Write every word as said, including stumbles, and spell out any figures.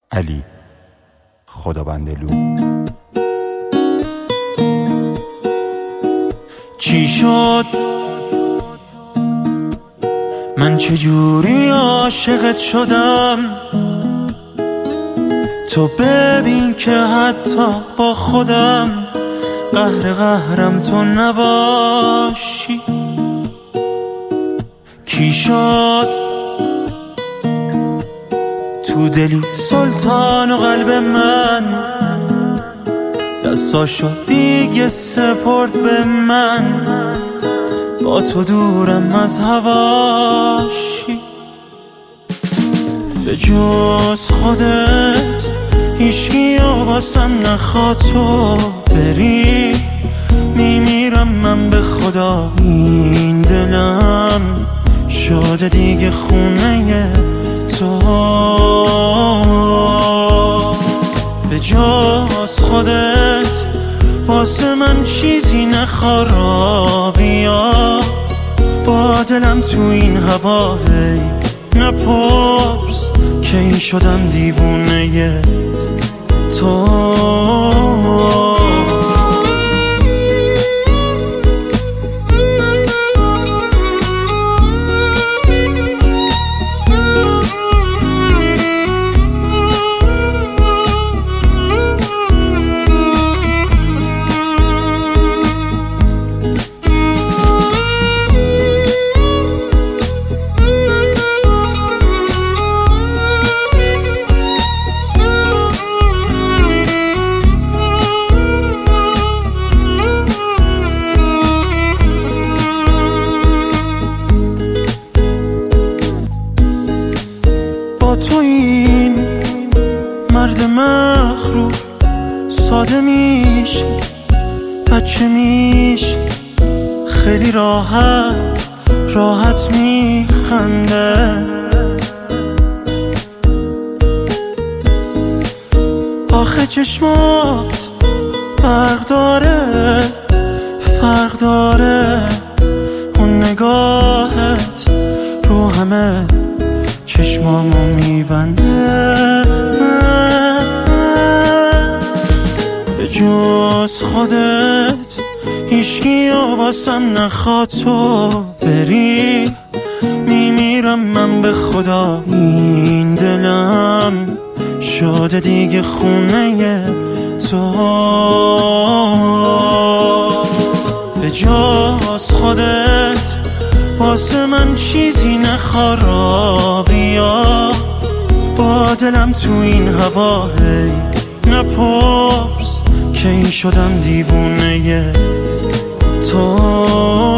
علی خدابندلو. چی شد؟ من چجوری عاشقت شدم؟ تو ببین که حتی با خودم قهر قهرم تو نباشی. کی شد؟ تو دلی سلطان و قلب من دستاشو دیگه سپرد به من. با تو دورم از هواشی. به جز خودت هیچکی واسم نخواد تو بری. میمیرم من به خدا، این دلم شده دیگه خونه تو. به جز خودت واسه من چیزی نخواه. بیا با دلم تو این هوا، هی نپرس که این شدم دیوونه تو. تو این مرد مغرور ساده میش، بچه میش، خیلی راحت راحت میخنده. آخه چشمات فرق داره فرق داره، اون نگاهت رو همه چشمامو میبنده. به جز خودت هیچکی واسم نخواد تو بری. میمیرم من به خدا، این دلم شده دیگه خونه تو. به جز خودت واسه من چیزی نخواه. بیا با دلم تو این هوا، هی نپرس که این شدم دیوونه تو.